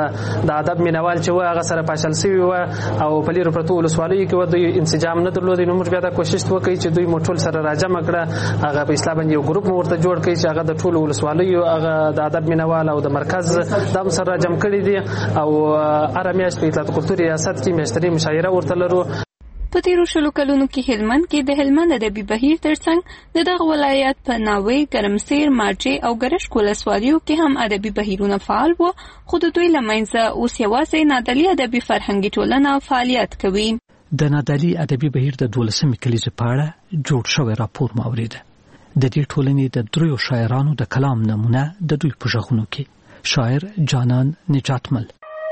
د ادب مینوال چې و هغه سره پاشل سوي و او په لیرو پرتو ولسوالیو کې و دوی انسجام نه درلود. نو موږ بیا دا کوشش وکړو چې دوی موټول سره راجمع کړه، هغه په اسلام باندې یو ګروپ ورته جوړ کړي چې هغه د ټولو ولسوالیو هغه د ادب مینوال او د مرکز دم سره راجمع کړي دي او ارمیاش په اطلاعات کلتور ریاست کې میاشتنې مشاعره ورته لرو. په تیرو شلو کلونو کې هلمند کې د هلمند ادبي بهیر ترڅنګ د دغه ولایت په ناوې، ګرمسیر، مارجې او ګرشک ولسوالیو کې هم ادبي بهیرونه فعال وو، خو د دوی له منځه اوس یوازې نادعلي ادبي فرهنګي ټولنه فعالیت کوي. د نادعلي ادبي بهیر د 12مې کلیزې په اړه جوړ شوی راپور مو اورېده. د دې ټولنې د 3 شاعرانو د کلام نمونه د دوی په غږونو کې شاعر جانان نجاتمل.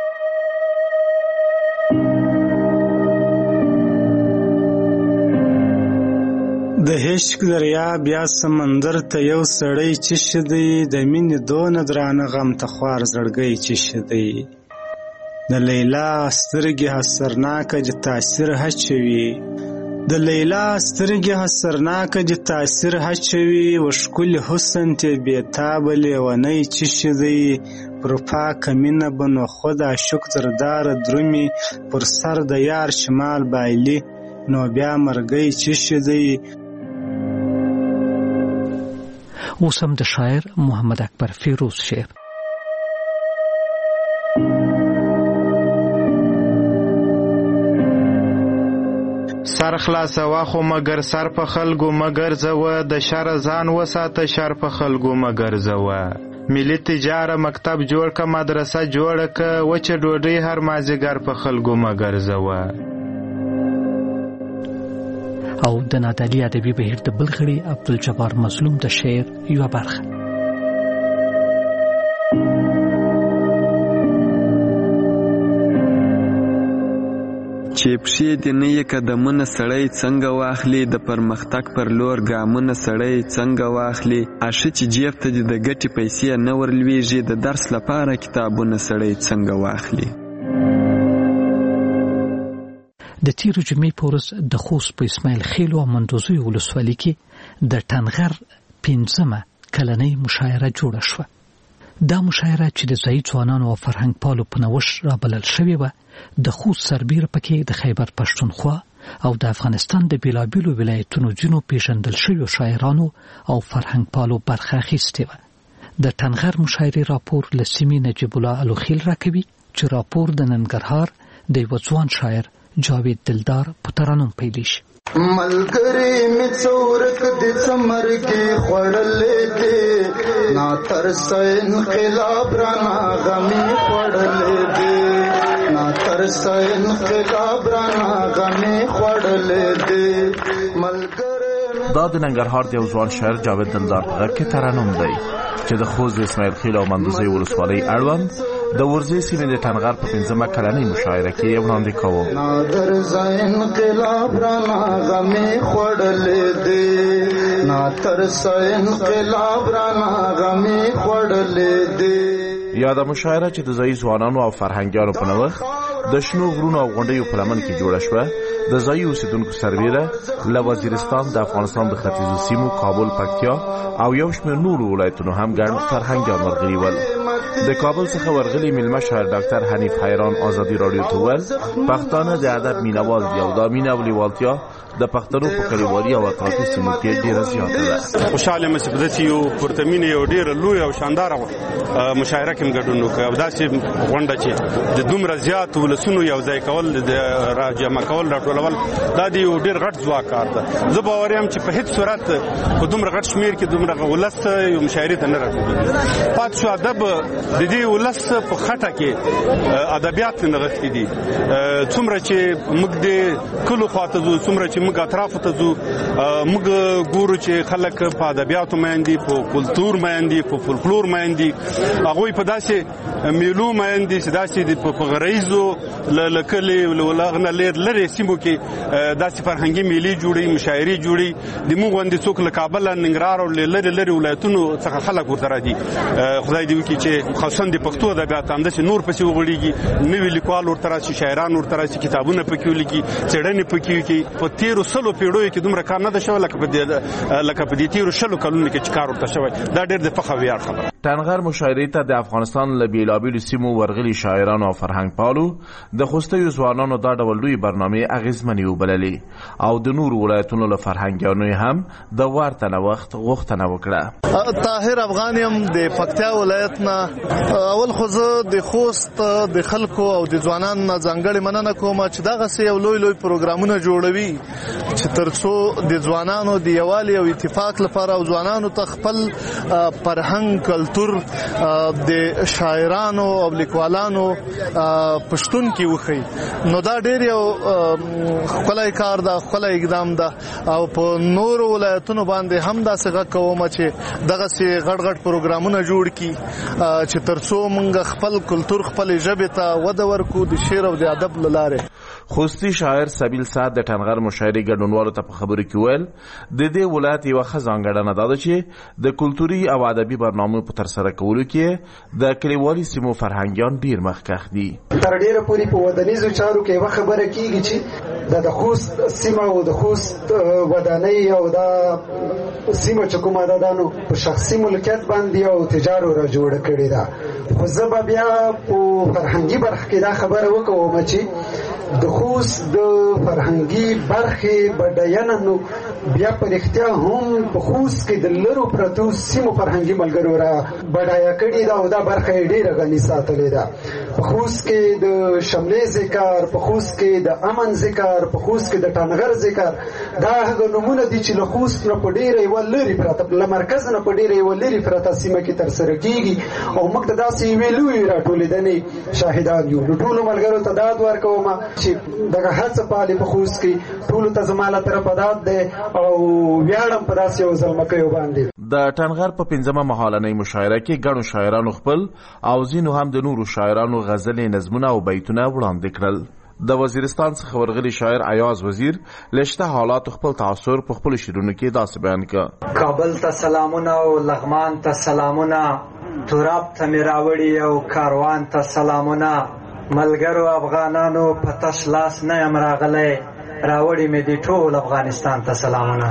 د عشق دریا بیا سمندر ته یو سړی چش دی، د مینې دونه درانه غم ته خوار زړګی چش دی. د لیلا سترګې حسرناکه چې تاثیر هچوي، د لیلا سترګې حسرناکه چې تاثیر هچوي، و ښکلي حسن ته بېتابه لیونی چش دی. پر پاکه مینه به نو خود عاشق زرداره درومي، پر سر د یار شمال بایلي نو بیا مرګی چش دی. اوس هم د شاعر محمد اکبر فیروز شعر. سر خلاصوا خو مگر سر په خلکو مگر زوه، د شر ځان وساته شر په خلکو مگر زوه. ملي تجاره مکتب جوړ که مدرسه جوړه که، وچه ډوډۍ هر مازیګر په خلکو مگر زوه. او د نادعلي ادبي بهیر د بل غړي عبدالجبار مظلوم د شعر یوه برخه. چې پښې دې نه یې قدمونه سړی څنګه واخلي، د پرمختګ پر لور ګامونه سړی څنګه واخلي. اشه چې جیب ته دې د ګټې پیسې نه ورلویږي، د درس لپاره کتابونه سړی څنګه واخلي. د تیرو جمعې په ورځ د خوست په اسماعیل خیل او مندوزیو ولسوالۍ کې د ټنغر 5مه کلنۍ مشاعره جوړه شوه. دا مشاعره چې د ځایي ځوانانو او فرهنګ پالو په نوښت رابلل شوې وه، د خوست سربیره پکې د خیبر پښتونخوا او د افغانستان د بیلابیلو ولایتونو ځینو پیژندل شویو شاعرانو او فرهنګ پالو برخه اخیستې وه. د ټنغر مشاعرې راپور له سیمې نجیب الله الوخیل راکوي چې راپور د ننګرهار د یوه ځوان شاعر جاوید دلدار په ترانم پیلېږي. ملګری می څورک د څمر کې خړلې دي نا ترس انقلاب را غمي خړلې دي نا ترس انقلاب را غمي خړلې دي ملګری. دا د ننګرهار د یو ځوان شاعر جاوید دلدار په غږ کې ترنم دی چې د خوست د اسماعیل خیل او مندوزۍ ولسوالۍ اړوند د ورځې سیمې د ټنغر په 5مه کلنۍ مشاعره کې یې وړاندې کوو. نادر انقلاب را غمې خوړلې دي ناتر انقلاب را غمې خوړلې دي. یا د مشاعره چې د ځایي ځوانانو او فرهنګیانو په نوښت د شنو غرونو او غونډیو په لمن کې جوړه شوه. د ځایي اوسیدونکو سربیره له وزیرستان د افغانستان د ختیځو سیمو کابل، پکتیا او یو شمېر نورو ولایتونو هم ګڼ فرهنګیان ورغلي ول. د کابل څخه ورغلي میلمه شاعر ډاکټر حنیف حیران ازادي راډیو ته وویل پښتانه د ادب مینوال دي او دا مینه او لیوالتیا د پښتنو په کلیوالي او اطرافي سیمو کې ډېره زیاته ده. خوشحاله یم چې په داسې یو پرتمینه یو ډېره لویه او شانداره مشاعره کې ګډون وکړو او داسې غونډه چې د دومره زیات ولسونو یو ځای کول د راجمع کول راټولول دا د یو ډېر غټ ځواک کار ده. زه باور یم چې په هیڅ صورت په دومره غټ شمېر کې دومره ولس یو مشاعرې ته نه راټولېږي. پاتې شو ادب د دې ولس په خټه کې ادبیات نغښتي دي. څومره چې موږ د کلو خواته ځو، څومره چې موږ اطرافو ته ځو، موږ ګورو چې خلک په ادبیاتو مین دي، په کلتور مین دي، په فولکلور مین دي. هغوی په داسې میلو مین دي چې داسې په غریزو له کلي ولغنه لرې سیمو کې داسې فرهنګي میلې جوړي، مشاعرې جوړي. د موږ غوندې څوک له کابل، ننګرهار او لرې ولایتونو څخه خلک ورته راځي. خدای دې وکړي چې خاصه د پښتو ادبیات همداسې نور پسې وغوړېږي، نوي لیکوال ورته راشي، شاعران ورته راشي، کتابونه پکې ولیکي، څېړنې پکې وکړي. په تېرو 100 پیړیو کې دومره کار نه ده شوی لکه په دې تېرو 100 کلونو کې چې کار ورته شوی. دا ډېر د فخر ویاړ خبره. ټنغر مشاعرې ته د افغانستان له بېلابېلو سیمو ورغلي شاعرانو او فرهنګ پالو د خوستیو ځوانانو دا ډول لوی برنامې اغېزمنې وبللې او د نورو ولایتونو له فرهنګیانو هم د ورته نوښت غوښتنه وکړه. طاهر افغان یم د پکتیا ولایت نه. اول خو زه د خوست د خلکو او د ځوانانو نه ځانګړې مننه کوم چې دغسې یو لوی پروګرامونه جوړوي چې تر څو د ځوانانو د یووالي او اتفاق لپاره او ځوانانو ته خپل فرهنګ، کلتور، د شاعرانو او لیکوالانو پښتون کې وښیي. نو دا ډېر یو ښکلی کار ده، ښکلی اقدام ده او په نورو ولایتونو باندې هم داسې غږ کوم چې دغسې غټ غټ پروګرامونه جوړ کړي چې تر څو موږ خپل کلتور، خپلې ژبې ته وده ورکړو د شعر او د ادب له لارې. خوستی شاعر سبیل سعد د ټنغر مشاعرې ګډونوالو ته په خبرو کې ویل د دې ولایت یوه ښه ځانګړنه دا ده چې د کلتوري او ادبي برنامو په ترسره کولو کې د کلیوالي سیمو فرهنګیان ډېر مخکښ دي. تر ډېره پورې په ودانیزو چارو کې یوه خبره کېږي چې د خوست سیمه او د خوست ودانۍ او دا سیمه چې کومه ده دا نو په شخصي ملکیت باندې او تجارو را جوړه کړې ده. خو زه به بیا په فرهنګي برخه کې دا خبره وکوم چې د خوست د فرهنګي برخې بډاینه نو بیا په رښتیا هم په خوست کې د لرو پرتو سیمو فرهنګي ملګرو را بډایه کړې ده او دا برخه یې ډېره غني ساتلې ده. په خوست کې د شملې ذکر، په خوست کې د امن ذکر، په خوست کې د ټنغر ذکر، دا هغه نومونه دي چې له خوست نه په ډېره یوه لرې پرته، له مرکز نه په ډېره یوه لرې پرته سیمه کې ترسره کېږي او موږ د داسې یوې لویې راټولېدنې شاهدان یو. نو ټولو ملګرو ته داد ورکوم چې دغه هڅه پالې په خوست کې ټولو ته زما له طرفه داد دی او ویاړم په داسې یو زلمکیو باندې. د ټنغر په 5مه مهالنۍ مشاعره کې ګڼو شاعرانو خپل او ځینو هم د نورو شاعرانو غزلې، نظمونه او بیتونه وړاندې کړل. د وزیرستان څخه ورغلي شاعر ایاز وزیر لشته حالات خپل تاثر په خپل شعرونو کې داسې بیان کړ. کابل ته سلامونه او لغمان ته سلامونه، توراب ته مې راوړي او کاروان ته سلامونه، ملګرو افغانانو په تش لاس نه یم راغلی، راوړي مې د ټول افغانستان ته سلامونه.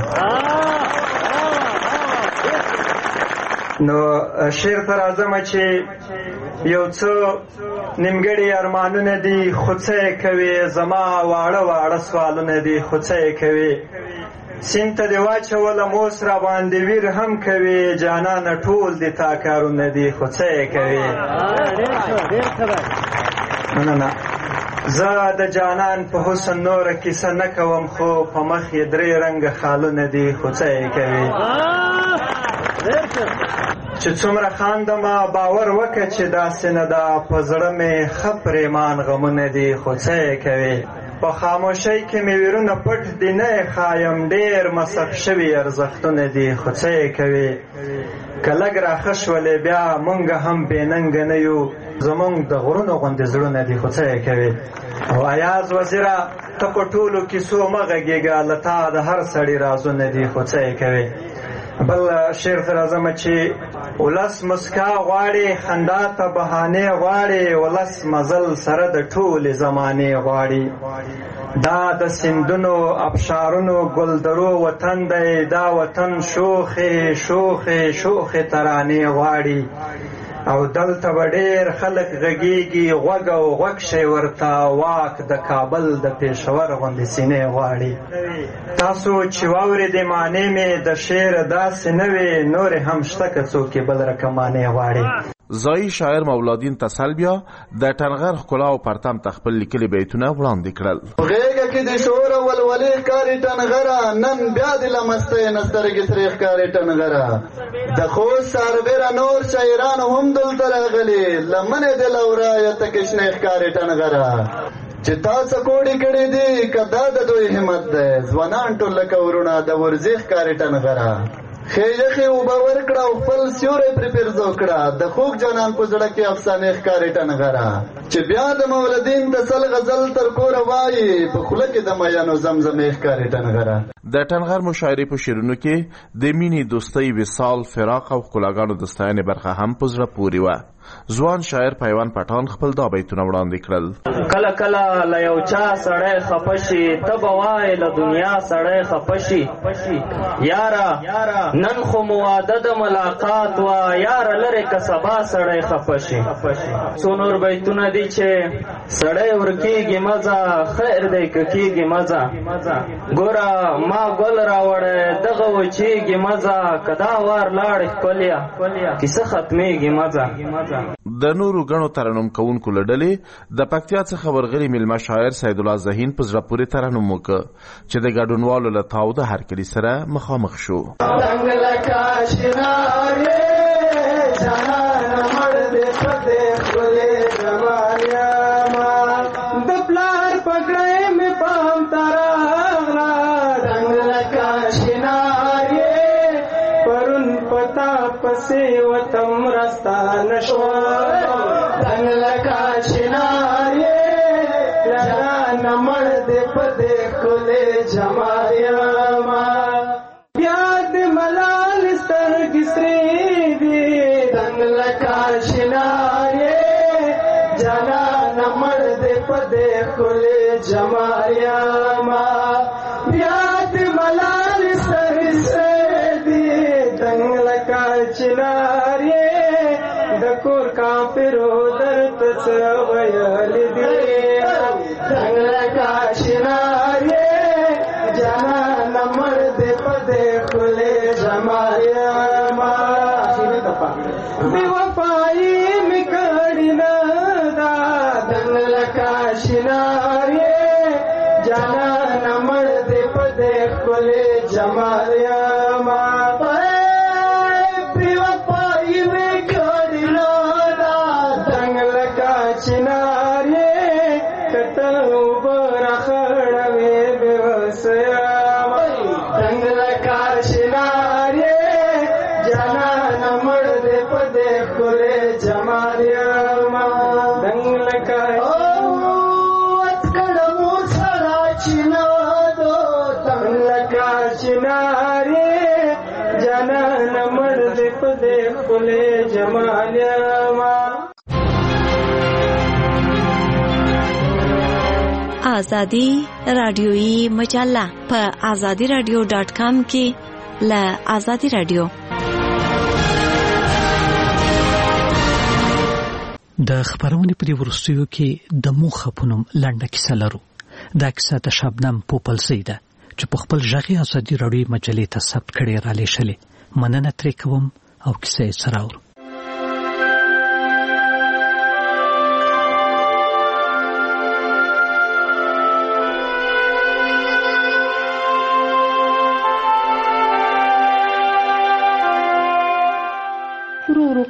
نو شعر ته راځم چې یو څه نیمګړي ارمانونه دي خو څه یې کوې، زما واړه واړه سوالونه دي خو څه یې کوې، سیند ته دې واچوله موس را باندې ویر هم کوې، جانانه ټول دې تا کارونه دي خو څه یې کوې. مننه. زه د جانان په حسن نوره کیسه نه کوم خو په مخ یې 3 رنګه خالونه دي خو څه یې کوي چې څومره خاندمه باور وکړه چې داسې نه ده په زړه مې ښه پرېمان غمونه دي خو څه یې کوي په خاموشۍ کې مې ویرونه پټ دي نه یې ښایم ډېر مصرف شوي ارزښتونه دي خو څه یې کوي که لږ راښه شولې بیا مونږ هم بېننګه نه یو زمونږ د غرونو غوندې زړونه دي خو څه یې کوي او ایاز وزیره ته په ټولو کیسو مه غږېږه له تا د هر سړي رازونه دي خو څه یې کوي بل شعر ته راځمه چې ولس مسکا غواړي خندا ته بهانې غواړي ولس مزل سره د ټولې زمانې غواړي دا د سیندونو ابشارونو ګلدرو وطن دی دا وطن شوخې شوخې شوخې ترانې غواړي او دلته به ډېر خلک غږېږي غوږ او غوږ شي ورته واک د کابل د پېښور غوندې سینې غواړي تاسو چې واورېدې معنې مې د شعر داسې نه وې نورې هم شته که څوک یې بل رقم معنې غواړي ځایي شاعر مولادین تسلبیا د ټنغر ښکلا او پرتم ته خپل لیکلي بیتونه وړاندې کړل غېږه کې د شور او ولولې ښکاري ټنغره نن بیا د له مستۍ نه سترګې سرې ښکاري ټنغره د خوست سربېره نور شاعران هم دلته راغلي لمنې د لورایه تکې شنې ښکاري ټنغره چې تا څه کوډې کړې دي که دا د دوی همت دی ځوانان ټول لکه ورونه د ورځې ښکاري ټنغره ښې یخې اوبه ورکړه او خپل سیوری پرې پیرزو کړه د خوږ جانان په زړه کې افسانې ښکاري ټنغره چې بیا د مولدین تسل غزل تر کوره وایي په خوله کې د میانو زمزمې ښکاري ټنغره د ټنغر مشاعرې په شعرونو کې د مینې دوستۍ وصال فراق او ښکلاګانو د ستاینې برخه هم په زړه پورې وه ځوان شاعر پیوان پټان خپل دا بیتونه وړاندې کړل کله کله له یو چا سړی خفه شي ته به وایې له دنیا سړی خفه شي یاره نن خو مو واده د ملاقات وه یاره لرې که سبا سړی خفه شي څو نور بیتونه دي چې سړی ورکېږي مزه خیر دی که کېږي مزه ګوره ما ګل راوړی دغه وچېږي مزه که دا وار لاړې ښکليه کیسه ختمېږي مزه د نورو غنو ترنم کوونکو لړلې د پکتیا څخه ورغلي میلمه شاعر سید الله زهین په زړه پورې ترنم وکړ چې د ګډونوالو له تاوده هرکلي سره مخامخ شو وتم رستان شو دن لکا چنارے لران مرد پدے کلے جمایا ما بیاد ملال سترگ سری دی دن لکا چنارے جنان مرد پدے کلے جمایا ما بیاد ملال سترگ سری دی دن لکا چنارے دکور کافرو درت سویل دی دنگ لکا چنارے جنان مرد پدے کھلے جمایا ما بے وفائی مکڑی نادا دنگ لکا چنارے جنان مرد پدے کھلے جمایا ما چنارے کتلو برا خڑوے بیوسیا دنگ لکا چنارے جنان مرد پدے کھلے جماریا دنگ لکا اتکڑمو سڑا چنا دو دنگ لکا چنارے جنان مرد پدے کھلے جماریا آزادی رادیویی مجله په azadiradio.com کې له آزادی رادیو د خبرونې په ورستیو کې د موخه پونم لنډه کیسه لرو. دا کیسه د شبنم پوپلزی ده چې په خپل ژغې آزادی رادیو مجلې ته ثبت کړي را لېږلې. مننه ترې کوم او کیسه یې سره اورو.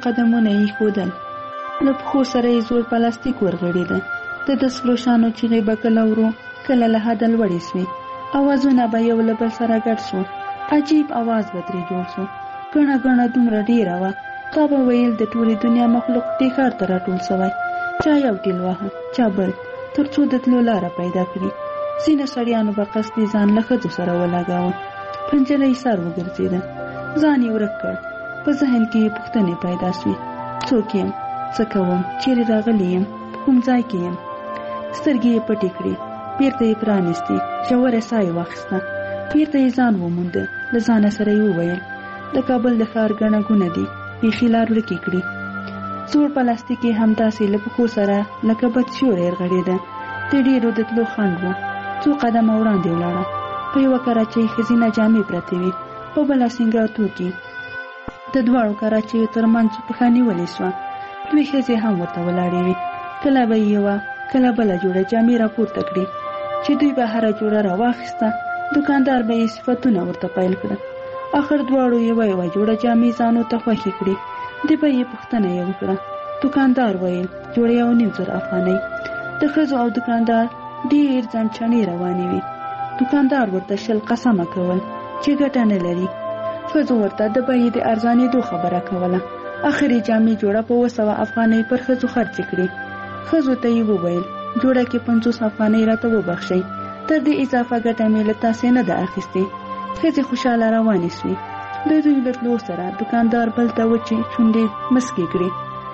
قدمونه یې ښودل. له پښو سره یې زوړ پلاستیک ورغړېده. د سرو شانو چیغې به کله ورو کله له حده لوړې سوې. اوازونه به یو له بل سره ګډ شو. عجیب اواز به ترې جوړ شو. ګڼه ګڼه دومره ډېره وه، تا به ویل د ټولې دنیا مخلوق دې ښار ته راټول سوی. چا یو ټیل واهه، چا بل، تر څو د تلو لاره پیدا کړي. ځینې سړیانو به قصدي ځان له ښځو سره ولګاوه. په نجلۍ سر وګرځېده، ځان یې ورک کړ. په ذهن کې یې پوښتنې پیدا سوې: څوک یم؟ څه کوم؟ چیرې راغلی یم؟ په کوم ځای کې یم؟ سترګې یې پټې کړې، بیرته یې پرانیستې، ژوره ساه یې واخیسته. بیرته یې ځان ومونده. له ځانه سره یې وویل: د کابل د ښار ګڼه ګونه دي، بیخي لار ورکې کړي. زوړ پلاستیک یې همداسې له پښو سره لکه بد سیوری ورغړېده. د ډېرو د تلو خنډ و. څو قدمه وړاندې ولاړه. په یوه کراچۍ ښځینه جامې پرتې وې، په بله سینګار توکي. د دواړو کراچیو تر منځ پښه نیولې سوه. دوې ښځې هم ورته ولاړې وې. کله به یې یوه کله بله جوړه جامې راپورته کړې چې دوی به هره جوړه راواخیسته. دوکاندار به یې صفتونه ورته پیل کړه. آخر دواړو یوه یوه جوړه جامې ځانو ته خوښې کړې. د به یې پوښتنه یې وکړه. دوکاندار ویل: جوړه 1.5 افغانۍ. د ښځو او دوکاندار ډېر ځانچڼې روانې وې. دوکاندار ورته 20 قسمه کول چې ګټه نه لري. ښځو ورته د بیې د ارزانېدو خبره کوله. آخر یې جامې جوړه په 200 افغانۍ پر ښځو خرڅې کړې. ښځو ته یې وویل: جوړه کې 50 افغانۍ راته وبخښئ، تر دې اضافه ګټه مې له تاسې نه ده اخیستې. ښځې خوشحاله روانې سوې. د دوی له تلو سره دوکاندار بل ته وچې شونډې مسکې کړې.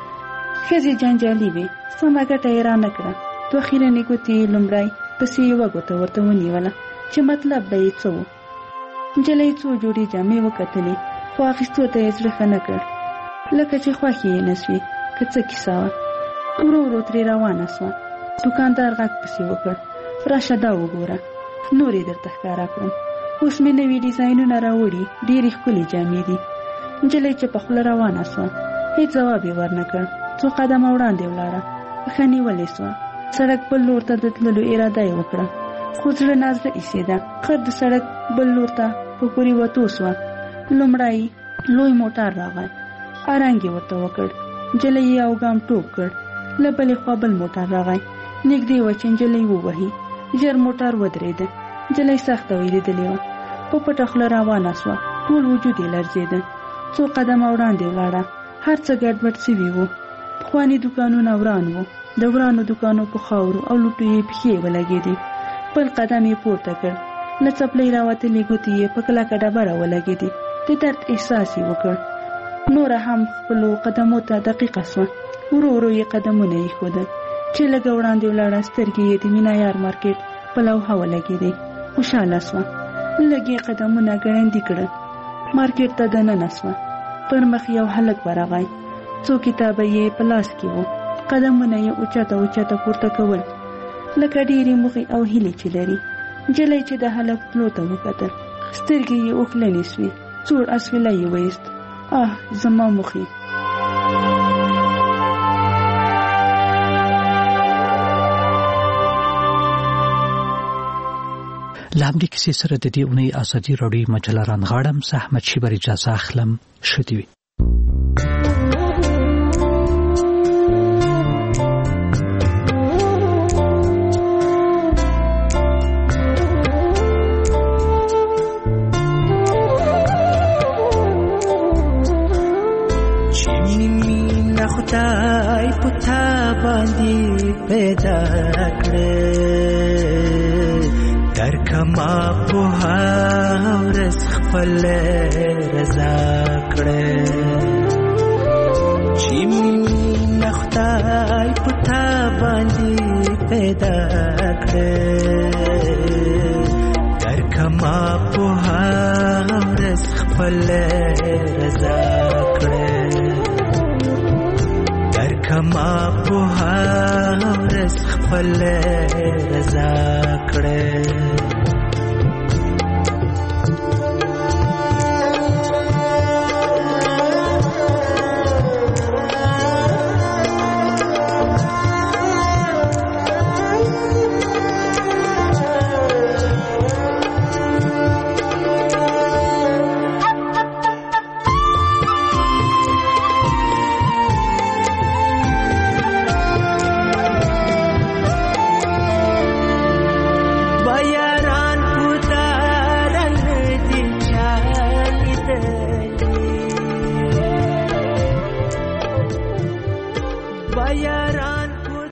ښځې جنجالي وې، سمه ګټه یې را نه کړه. دوه خیرنې ګوتې یې لومړی پسې یوه ګوته ورته ونیوله چې مطلب به یې څه و. نجلۍ څو جوړې جامې وکتلې، خو اخیستو ته یې زړه ښه نه کړ، لکه چې خوښې یې نه سوې که څه کیسه وه. ورو ورو ترې روانه سوه. دوکاندار غږ پسې وکړ: راشه دا وګوره، نور یې درته ښکاره کړم. اوس مې نوي ډیزاینونه راوړي، ډېرې ښکلې جامې دي. نجلۍ چې په خوله روانه سوه، هېڅ ځواب یې ورنه کړ. څو قدمه وړاندې ولاړه، پښه نیولې سوه. سړک بل لور ته د تللو اراده یې وکړه، خو زړه نازړه ایسېده. خر د سړک بل لور ته په پورې وتو سوه. لومړی لوی موټر راغی، ارنګ یې ورته وکړ. نجلۍ یې یو ګام ټوپ کړ. له بلې خوا بل موټر راغی، نږدې وه چې نجلۍ ووهي. ژر موټر ودرېده. نجلۍ سخته وېرېدلې وه. په پټه خوله روانه سوه. ټول وجود یې لړزېده. څو قدمه وړاندې ولاړه. هر څه ګډوډ سوي وو. پخواني دوکانونه وران وو. د ورانو دوکانو په خاورو او لوټو یې پښې ولګېدې. بل قدم یې پورته کړ. له څپلۍ راوتلې ګوتې یې په کلکه ډبره ولګېدې. د درد احساس یې وکړ. نوره هم خپلو قدمو ته دقیقه سوه. ورو ورو یې قدمونه یې ښودل. چې لږه وړاندې ولاړه، سترګې یې د مینایار مارکېټ په لوحه ولګېدې. خوشحاله سوه. لږ یې قدمونه ګړندي کړل. مارکېټ ته دننه سوه. پر مخ یو هلک ورغی. څو کتابه یې په لاس کې وو. قدمونه یې اوچته اوچته پورته کول، لکه ډېرې موخې او هیلې چې لري. نجلۍ چې د هلک تلو ته وکتل، سترګې یې اوښلنې سوې. سوړ اسویلی یې ویست. زما موخې. له همدې کیسې سره د دې اونۍ ازادي راډیو مجله رانغاړم. زه احمد شیبر اجازه اخلم. ښه دې وي. خدای پتا باندې پیدا کړې، در کما په ورځ خپل رضا کړې، چې مين خدای پتا باندې پیدا کړې، در کما په ورځ خپل رضا کړې، کما په ورځ خپل رضا کړې.